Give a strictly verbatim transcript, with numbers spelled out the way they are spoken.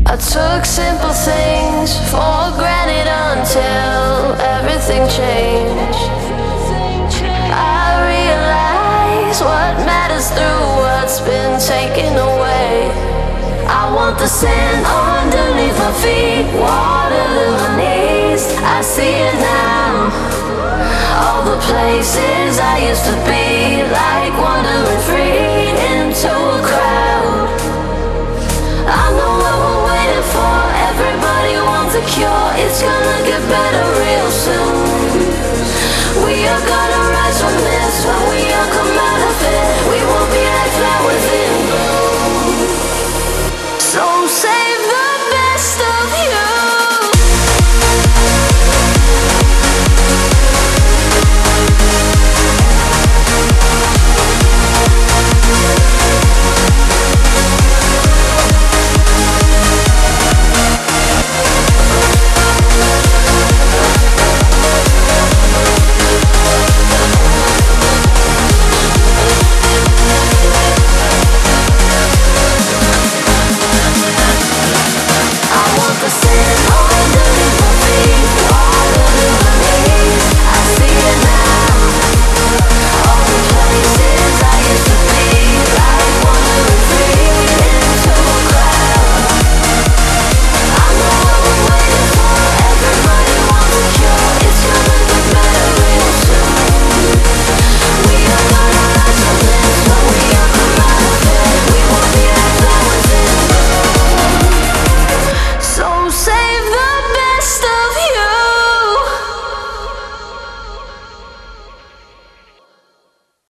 I took simple things for granted until everything changed. I realize what matters through what's been taken away. I want the sand underneath my feet, water to my knees. I see it now. All the places I used to be, like wandering free into a crowd. I know what we're waiting for. Everybody wants a cure. It's gonna get better real soon. We are gonna rise from this when we